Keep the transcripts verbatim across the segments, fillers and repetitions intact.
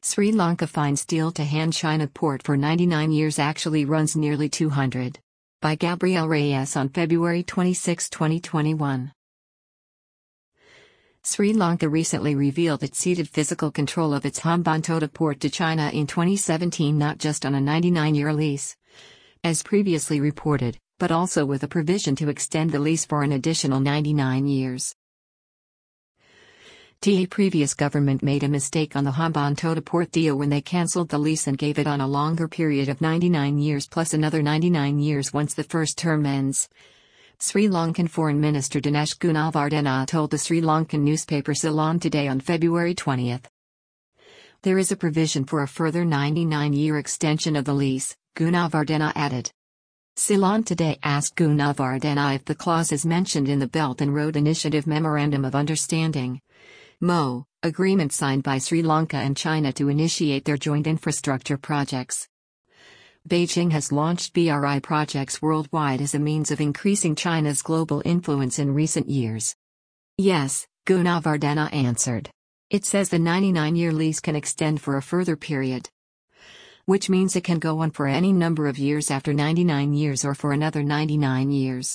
Sri Lanka finds deal to hand China port for ninety-nine years actually runs nearly two hundred. By Gabriel Reyes on February twenty-sixth, twenty twenty-one. Sri Lanka recently revealed it ceded physical control of its Hambantota port to China in twenty seventeen, not just on a ninety-nine-year lease, as previously reported, but also with a provision to extend the lease for an additional ninety-nine years. The previous government made a mistake on the Hambantota port deal when they cancelled the lease and gave it on a longer period of ninety-nine years plus another ninety-nine years once the first term ends. Sri Lankan Foreign Minister Dinesh Gunawardena told the Sri Lankan newspaper Ceylon Today on February twentieth. There is a provision for a further ninety-nine-year extension of the lease, Gunawardena added. Ceylon Today asked Gunawardena if the clause is mentioned in the Belt and Road Initiative Memorandum of Understanding (M O), agreement signed by Sri Lanka and China to initiate their joint infrastructure projects. Beijing has launched B R I projects worldwide as a means of increasing China's global influence in recent years. Yes, Gunawardena answered. It says the ninety-nine-year lease can extend for a further period, which means it can go on for any number of years after ninety-nine years or for another ninety-nine years.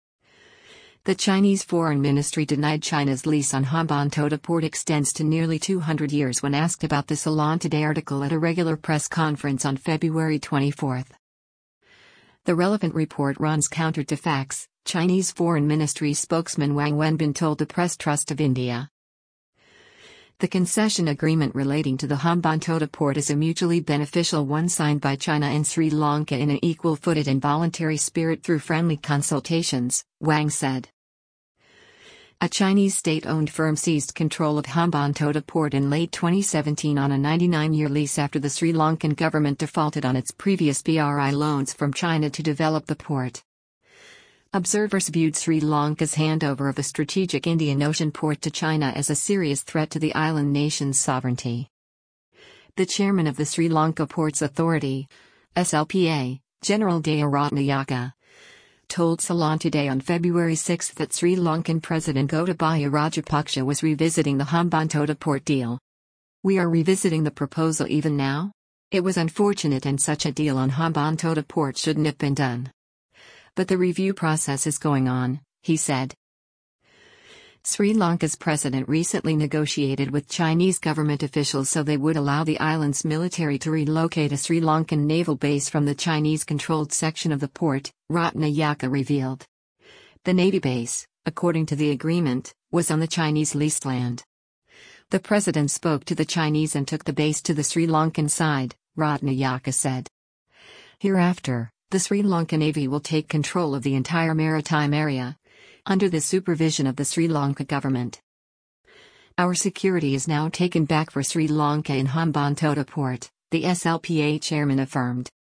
The Chinese Foreign Ministry denied China's lease on Hambantota port extends to nearly two hundred years when asked about the Ceylon Today article at a regular press conference on February twenty-fourth. The relevant report runs counter to facts, Chinese Foreign Ministry spokesman Wang Wenbin told the Press Trust of India. The concession agreement relating to the Hambantota port is a mutually beneficial one signed by China and Sri Lanka in an equal-footed and voluntary spirit through friendly consultations, Wang said. A Chinese state-owned firm seized control of Hambantota port in late twenty seventeen on a ninety-nine-year lease after the Sri Lankan government defaulted on its previous B R I loans from China to develop the port. Observers viewed Sri Lanka's handover of a strategic Indian Ocean port to China as a serious threat to the island nation's sovereignty. The chairman of the Sri Lanka Ports Authority, S L P A, General Daya Ratnayaka, told Ceylon Today on February sixth that Sri Lankan President Gotabaya Rajapaksa was revisiting the Hambantota port deal. We are revisiting the proposal even now? It was unfortunate and such a deal on Hambantota port shouldn't have been done. But the review process is going on, he said. Sri Lanka's president recently negotiated with Chinese government officials so they would allow the island's military to relocate a Sri Lankan naval base from the Chinese-controlled section of the port, Ratnayaka revealed. The Navy base, according to the agreement, was on the Chinese leased land. The president spoke to the Chinese and took the base to the Sri Lankan side, Ratnayaka said. Hereafter, the Sri Lankan Navy will take control of the entire maritime area, under the supervision of the Sri Lanka government. Our security is now taken back for Sri Lanka in Hambantota port, the S L P A chairman affirmed.